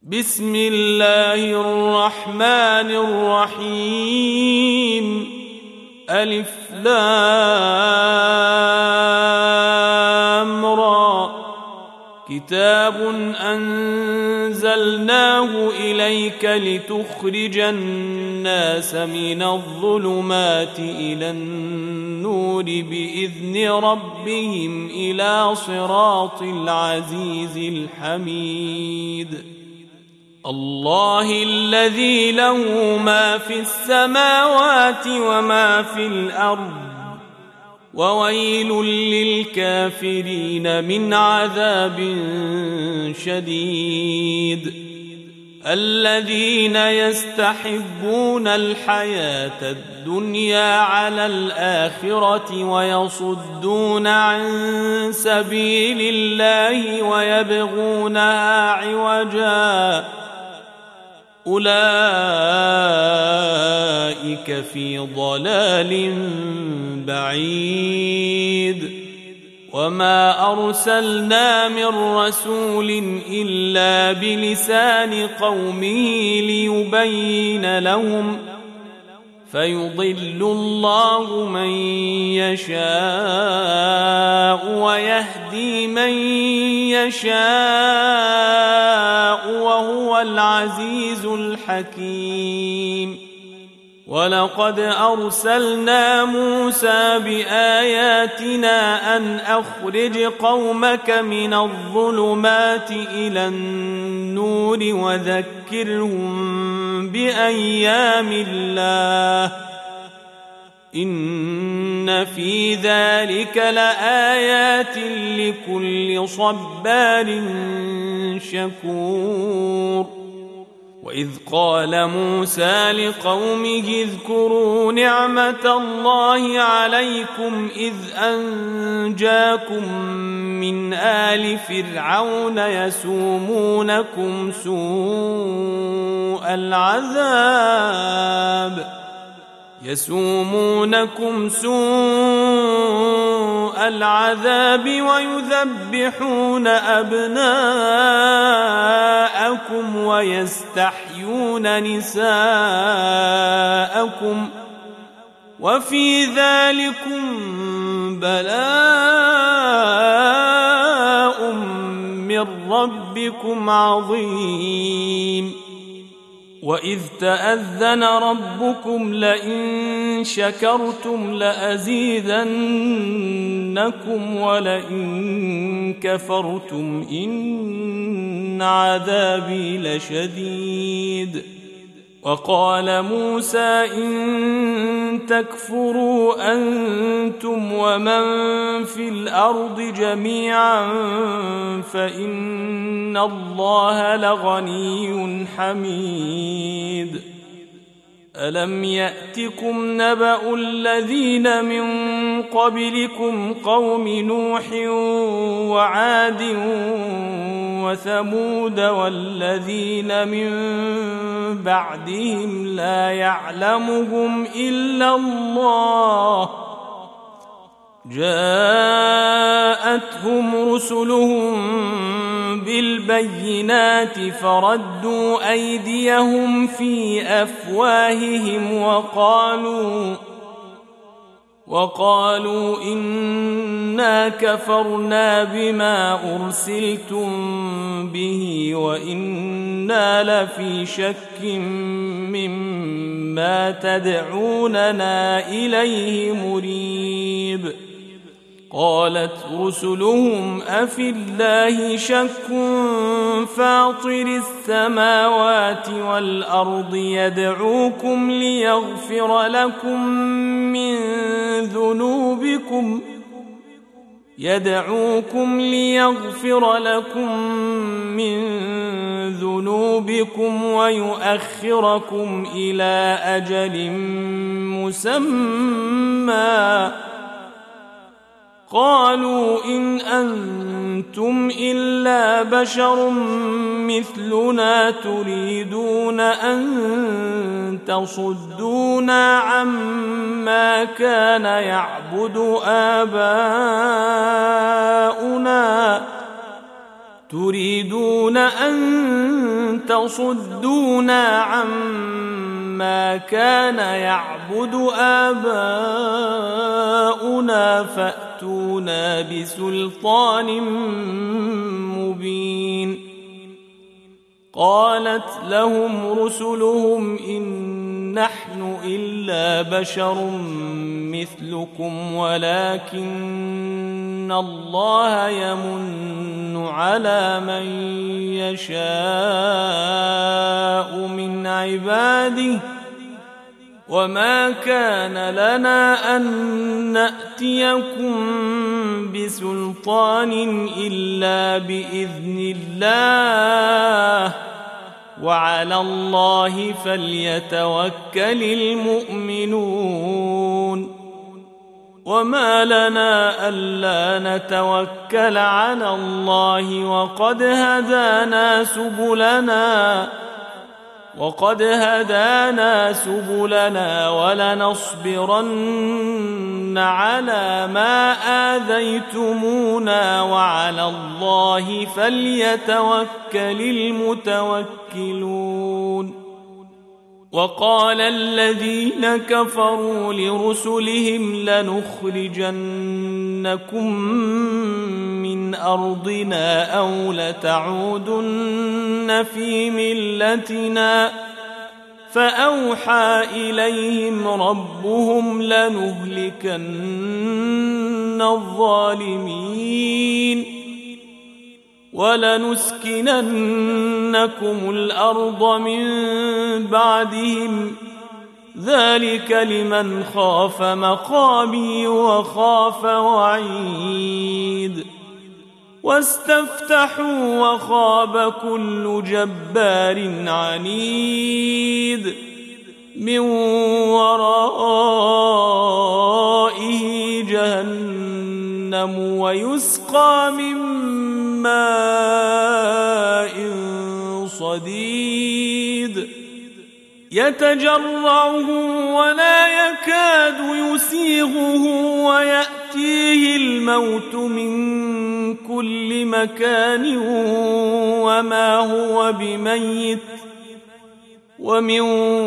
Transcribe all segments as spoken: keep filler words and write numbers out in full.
بسم الله الرحمن الرحيم. ألف لام را. كتاب أنزلناه إليك لتخرج الناس من الظلمات إلى النور بإذن ربهم إلى صراط العزيز الحميد. الله الذي له ما في السماوات وما في الأرض، وويل للكافرين من عذاب شديد. الذين يستحبون الحياة الدنيا على الآخرة ويصدون عن سبيل الله ويبغونها عوجا، أولئك في ضلال بعيد. وما أرسلنا من رسول إلا بلسان قومه ليبين لهم، فيضل الله من يشاء ويهدي من يشاء وهو العزيز الحكيم. ولقد أرسلنا موسى بآياتنا أن أخرج قومك من الظلمات إلى النور وذكرهم بأيام الله، إن في ذلك لآيات لكل صبار شكور. وإذ قال موسى لقومه اذكروا نعمة الله عليكم إذ أنجاكم من آل فرعون يسومونكم سوء العذاب يسومونكم سوء العذاب ويذبحون أبناءكم ويستحيون نساءكم، وفي ذلكم بلاء من ربكم عظيم. وإذ تأذن ربكم لئن شكرتم لأزيدنكم ولئن كفرتم إن عذابي لشديد. وقال موسى إن تكفروا أنتم ومن في الأرض جميعا فإن الله لغني حميد. ألم يأتكم نبأ الذين من قبلكم قوم نوح وعاد وثمود والذين من بعدهم لا يعلمهم إلا الله، جاءتهم رسلهم بالبينات فردوا أيديهم في أفواههم وقالوا وقالوا إنا كفرنا بما أرسلتم به وإنا لفي شك مما تدعوننا إليه مريب. قالت رسلهم أفي الله شك فاطر السماوات والأرض يدعوكم ليغفر لكم من ذنوبكم يدعوكم ليغفر لكم من ذنوبكم ويؤخركم إلى أجل مسمى. قالوا إن أنتم إلا بشر مثلنا تريدون أن تصدونا عما كان يعبد آباؤنا تريدون أن تصدونا عما كان يعبد آباؤنا فأتونا بسلطان مبين. قالت لهم رسلهم إن نحن إلا بشر مثلكم ولكن الله يمن على من يشاء من عباده وما كان لنا أن نأتيكم بسلطان إلا بإذن الله وعلى الله فليتوكل المؤمنون. وما لنا ألا نتوكل على الله وقد هدانا سبلنا وقد هدانا سبلنا ولنصبرن على ما آذيتمونا وعلى الله فليتوكل المتوكلون. وقال الذين كفروا لرسلهم لنخرجنكم من أرضنا أو لتعودن في ملتنا فأوحى إليهم ربهم لنهلكن الظالمين ولنسكننكم الأرض من بعدهم ذلك لمن خاف مقامي وخاف وعيد. واستفتحوا وخاب كل جبار عنيد من ورائه جهنم ويسقى من ماء صديد يتجرعه ولا يكاد يسيغه ويأتيه الموت من كل مكان وما هو بميت ومن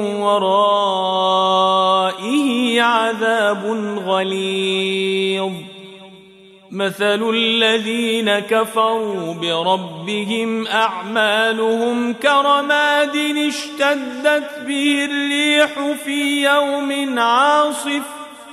ورائه عذاب غليظ. مثل الذين كفروا بربهم أعمالهم كرماد اشتدت به الريح في يوم عاصف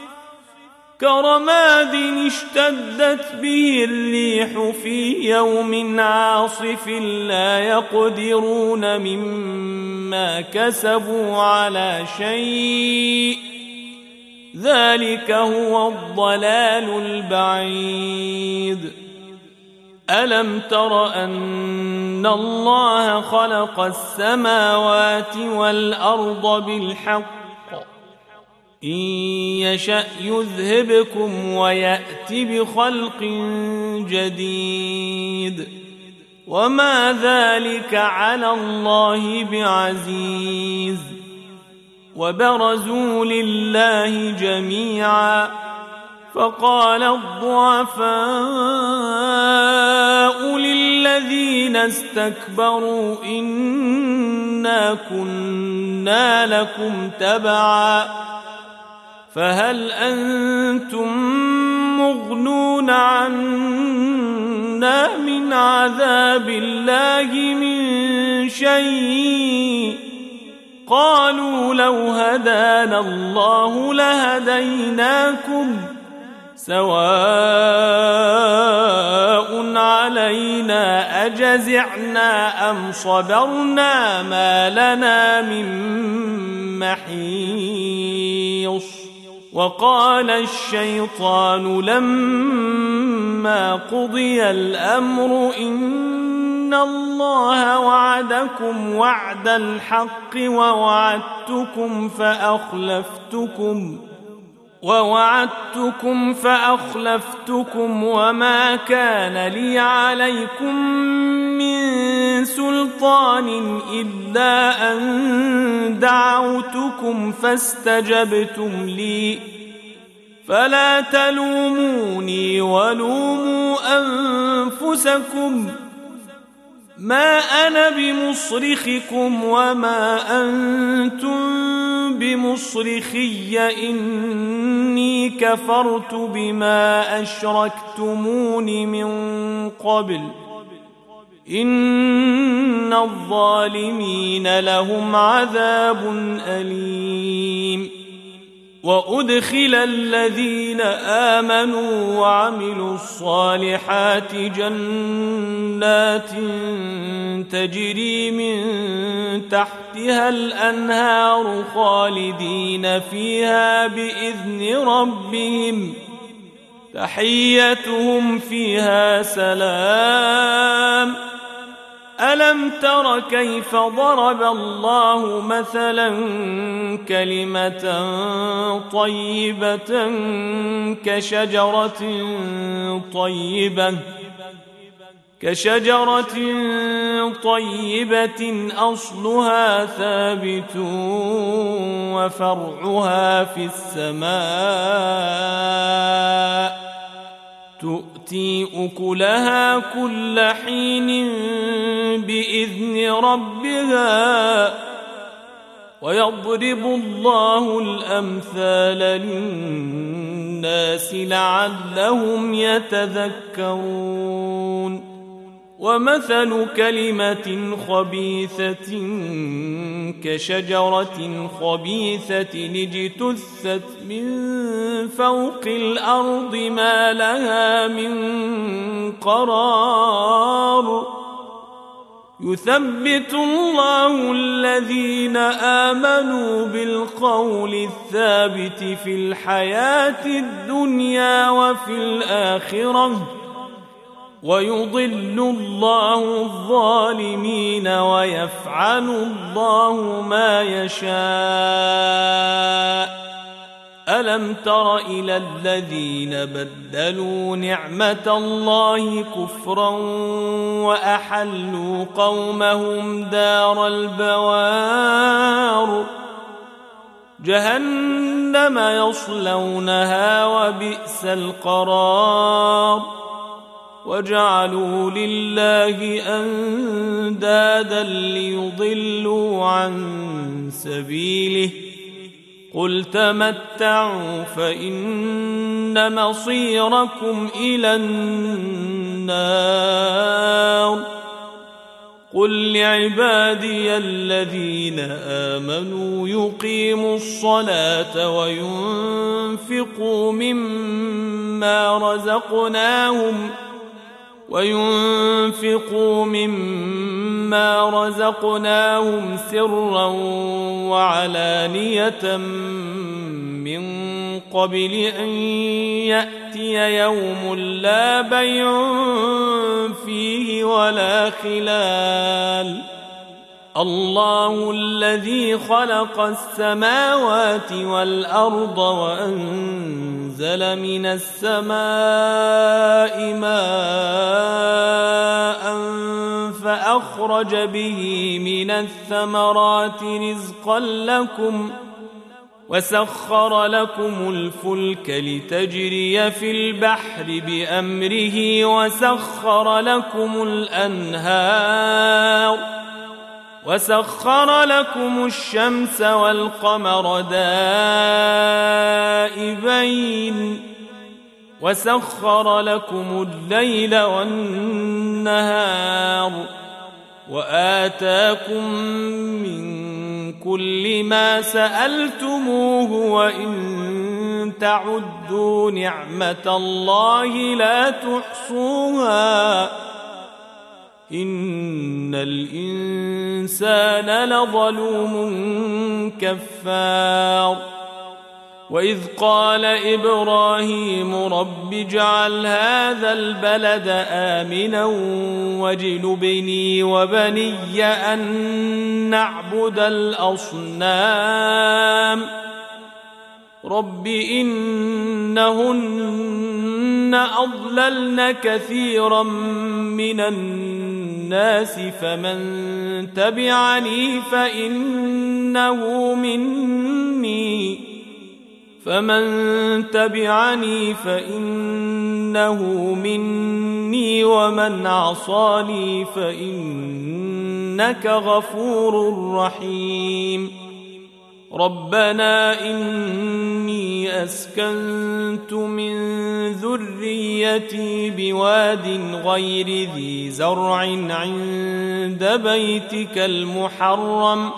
كرماد اشتدت به الريح في يوم عاصف لا يقدرون مما كسبوا على شيء ذلك هو الضلال البعيد. ألم تر أن الله خلق السماوات والأرض بالحق إن يشأ يذهبكم ويأت بخلق جديد وما ذلك على الله بعزيز. وبرزوا لله جميعا فقال الضعفاء للذين استكبروا إنا كنا لكم تبعا فهل أنتم مغنون عنا من عذاب الله من شيء قالوا لو هدانا الله لهديناكم سواء علينا أجزعنا أم صبرنا ما لنا من محيص. وقال الشيطان لما قضي الأمر إن الله وعدكم وعد الحق ووعدتكم فأخلفتكم ووعدتكم فأخلفتكم وما كان لي عليكم من سلطان إلا أن دعوتكم فاستجبتم لي فلا تلوموني ولوموا أنفسكم ما أنا بمصرخكم وما أنتم بمصرخي إني كفرت بما أشركتمون من قبل إن الظالمين لهم عذاب أليم وأدخل الذين آمنوا وعملوا الصالحات جنات تجري من تحتها الأنهار خالدين فيها بإذن ربهم تحيتهم فيها سلام ألم تر كيف ضرب الله مثلا كلمة طيبة كشجرة طيبة كشجرة طيبة أصلها ثابت وفرعها في السماء تؤتي أكلها كل حين بإذن ربها ويضرب الله الأمثال للناس لعلهم يتذكرون ومثل كلمة خبيثة كشجرة خبيثة اجتثت من فوق الأرض ما لها من قرار يثبت الله الذين آمنوا بالقول الثابت في الحياة الدنيا وفي الآخرة ويضل الله الظالمين ويفعل الله ما يشاء ألم تر إلى الذين بدلوا نعمة الله كفرا وأحلوا قومهم دار البوار جهنم يصلونها وبئس القرار وجعلوا لله أندادا ليضلوا عن سبيله قل تمتعوا فإن مصيركم إلى النار قل لعبادي الذين آمنوا يقيموا الصلاة وينفقوا مما رزقناهم وينفقوا مما رزقناهم سرا وعلانية من قبل أن يأتي يوم لا بيع فيه ولا خلال الله الذي خلق السماوات والأرض وأنزل من السماء ماء فأخرج به من الثمرات رزقا لكم وسخر لكم الفلك لتجري في البحر بأمره وسخر لكم الأنهار وسخر لكم الشمس والقمر دائبين وسخر لكم الليل والنهار وآتاكم من كل ما سألتموه وإن تعدوا نعمة الله لا تحصوها إن الإنسان لظلوم كفار وإذ قال إبراهيم رب اجعل هذا البلد آمنا واجنبني وبني أن نعبد الأصنام رب إنهن أضللن كثيرا من الناس فمن تبعني فإنه مني فمن تبعني فإنه مني ومن عصاني فإنك غفور رحيم. ربنا إني أسكنت من ذريتي بواد غير ذي زرع عند بيتك المحرم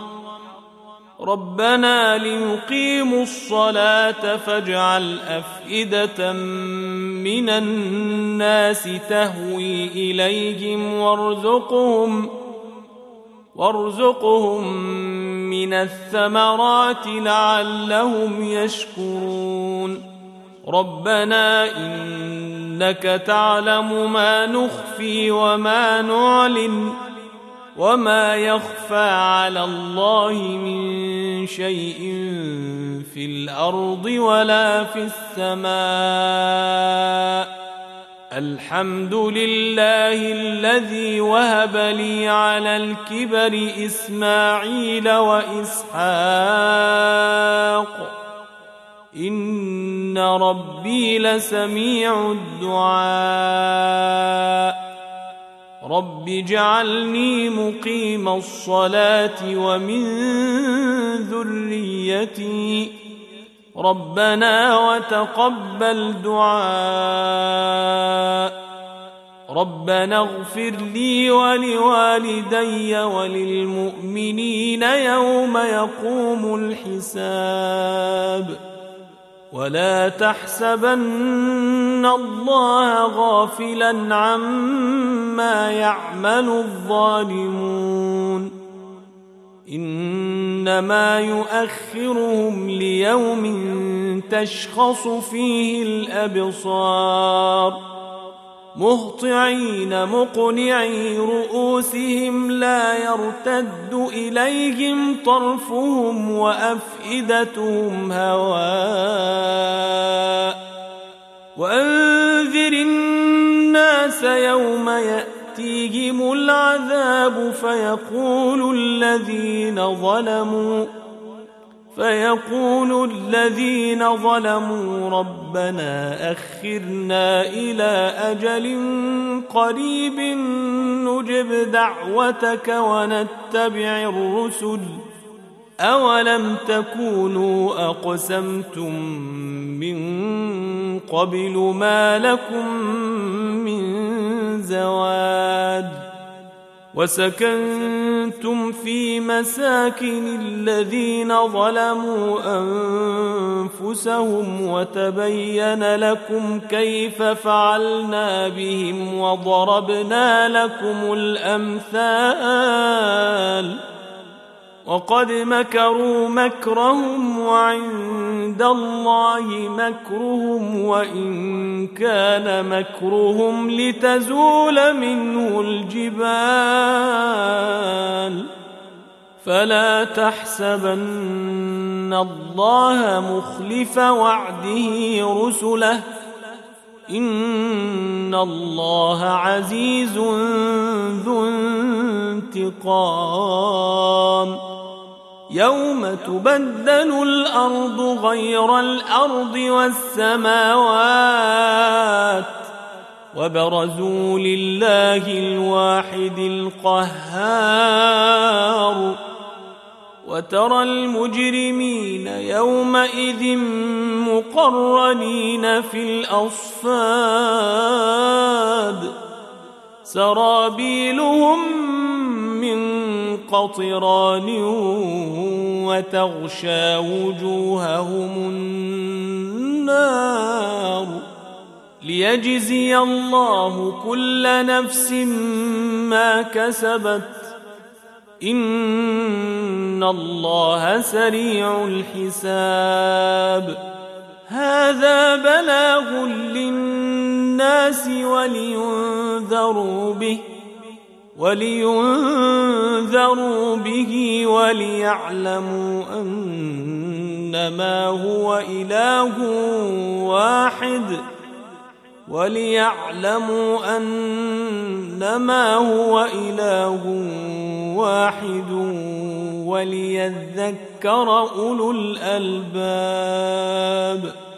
ربنا ليقيموا الصلاة فاجعل أفئدة من الناس تهوي إليهم وارزقهم وارزقهم من الثمرات لعلهم يشكرون. ربنا إنك تعلم ما نخفي وما نعلن وما يخفى على الله من شيء في الأرض ولا في السماء. الحمد لله الذي وهب لي على الكبر إسماعيل وإسحاق إن ربي لسميع الدعاء. رب اجعلني مقيم الصلاة ومن ذريتي ربنا وتقبل دعاء. ربنا اغفر لي ولوالدي وللمؤمنين يوم يقوم الحساب. ولا تحسبن الله غافلا عما يعمل الظالمون إنما يؤخرهم ليوم تشخص فيه الأبصار مهطعين مقنعي رؤوسهم لا يرتد إليهم طرفهم وأفئدتهم هواء. وأنذر الناس يوم يأتيهم العذاب فيقول الذين ظلموا فيقول الذين ظلموا ربنا أخرنا إلى أجل قريب نجب دعوتك ونتبع الرسل أولم تكونوا أقسمتم من قبل ما لكم من زوال. وسكنتم في مساكن الذين ظلموا أنفسهم وتبين لكم كيف فعلنا بهم وضربنا لكم الأمثال. وقد مكروا مكرهم وعند الله مكرهم وإن كان مكرهم لتزول منه الجبال. فلا تحسبن الله مخلف وعده رسله إن الله عزيز ذو انتقام. يوم تبدل الأرض غير الأرض والسماوات وبرزوا لله الواحد القهار. وترى المجرمين يومئذ مقرنين في الأصفاد سرابيلهم من قطران وتغشى وجوههم النار. ليجزي الله كل نفس ما كسبت إن الله سريع الحساب. هذا بلاغ للناس ولينذروا به ولينذروا به وليعلموا أنما هو إله واحد وليعلموا أنما هو إله واحد وليذكر أولو الألباب.